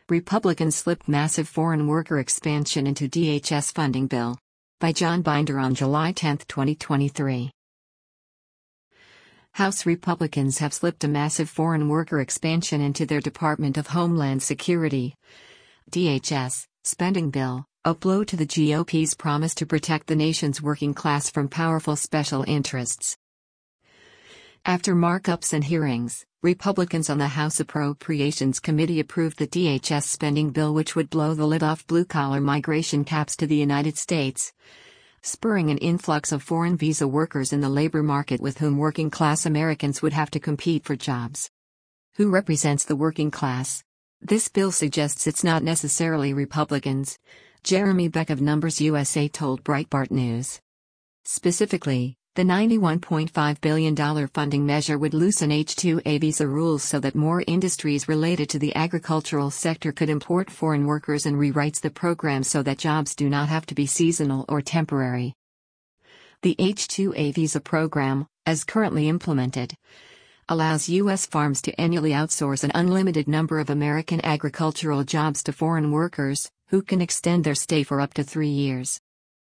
Republicans slipped massive foreign worker expansion into DHS funding bill. By John Binder on July 10, 2023. House Republicans have slipped a massive foreign worker expansion into their Department of Homeland Security (DHS) spending bill, a blow to the GOP's promise to protect the nation's working class from powerful special interests. After markups and hearings, Republicans on the House Appropriations Committee approved the DHS spending bill, which would blow the lid off blue-collar migration caps to the United States, spurring an influx of foreign visa workers in the labor market with whom working-class Americans would have to compete for jobs. Who represents the working class? This bill suggests it's not necessarily Republicans, Jeremy Beck of Numbers USA told Breitbart News. Specifically, the $91.5 billion funding measure would loosen H-2A visa rules so that more industries related to the agricultural sector could import foreign workers, and rewrites the program so that jobs do not have to be seasonal or temporary. The H-2A visa program, as currently implemented, allows U.S. farms to annually outsource an unlimited number of American agricultural jobs to foreign workers, who can extend their stay for up to 3 years.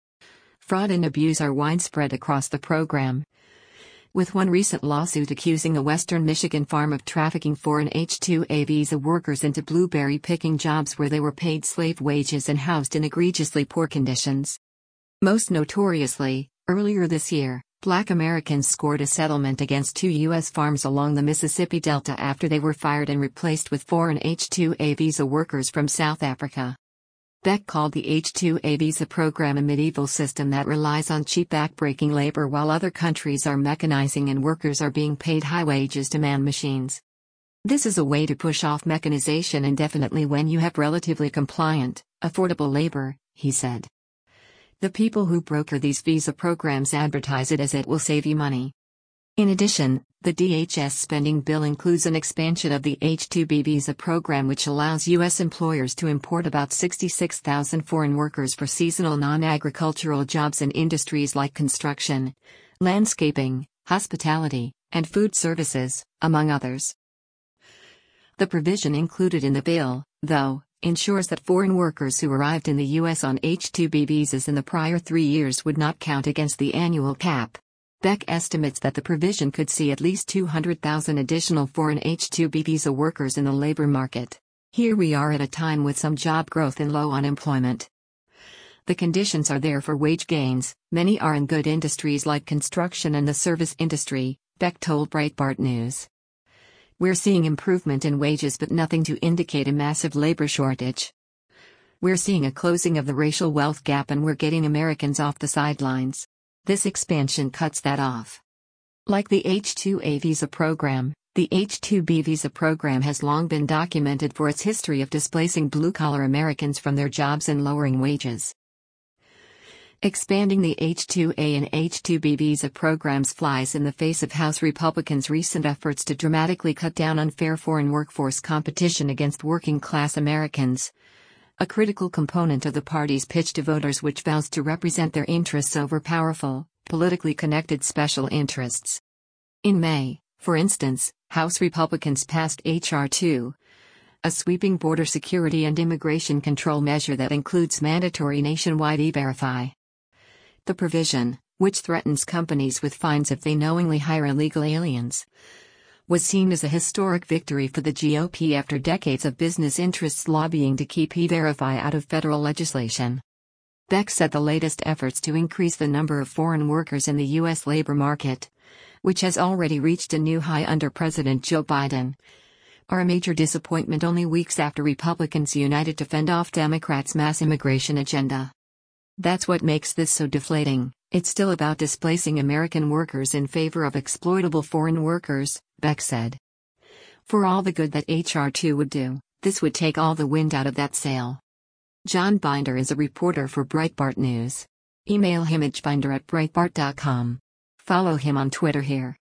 Fraud and abuse are widespread across the program, with one recent lawsuit accusing a Western Michigan farm of trafficking foreign H-2A visa workers into blueberry picking jobs where they were paid slave wages and housed in egregiously poor conditions. Most notoriously, earlier this year, Black Americans scored a settlement against 2 U.S. farms along the Mississippi Delta after they were fired and replaced with foreign H-2A visa workers from South Africa. Beck called the H-2A visa program a medieval system that relies on cheap backbreaking labor while other countries are mechanizing and workers are being paid high wages to man machines. This is a way to push off mechanization indefinitely when you have relatively compliant, affordable labor, he said. The people who broker these visa programs advertise it as it will save you money. In addition, the DHS spending bill includes an expansion of the H-2B visa program, which allows U.S. employers to import about 66,000 foreign workers for seasonal non-agricultural jobs in industries like construction, landscaping, hospitality, and food services, among others. The provision included in the bill, though, ensures that foreign workers who arrived in the U.S. on H-2B visas in the prior 3 years would not count against the annual cap. Beck estimates that the provision could see at least 200,000 additional foreign H-2B visa workers in the labor market. Here we are at a time with some job growth and low unemployment. The conditions are there for wage gains, many are in good industries like construction and the service industry, Beck told Breitbart News. We're seeing improvement in wages but nothing to indicate a massive labor shortage. We're seeing a closing of the racial wealth gap and we're getting Americans off the sidelines. This expansion cuts that off. Like the H-2A visa program, the H-2B visa program has long been documented for its history of displacing blue-collar Americans from their jobs and lowering wages. Expanding the H-2A and H-2B visa programs flies in the face of House Republicans' recent efforts to dramatically cut down unfair foreign workforce competition against working-class Americans, a critical component of the party's pitch to voters, which vows to represent their interests over powerful, politically connected special interests. In May, for instance, House Republicans passed H.R. 2, a sweeping border security and immigration control measure that includes mandatory nationwide e-verify. The provision, which threatens companies with fines if they knowingly hire illegal aliens, was seen as a historic victory for the GOP after decades of business interests lobbying to keep e-verify out of federal legislation. Beck said the latest efforts to increase the number of foreign workers in the U.S. labor market, which has already reached a new high under President Joe Biden, are a major disappointment only weeks after Republicans united to fend off Democrats' mass immigration agenda. That's what makes this so deflating. It's still about displacing American workers in favor of exploitable foreign workers, Beck said. For all the good that H.R. 2 would do, this would take all the wind out of that sail. John Binder is a reporter for Breitbart News. Email him at binder@breitbart.com. Follow him on Twitter here.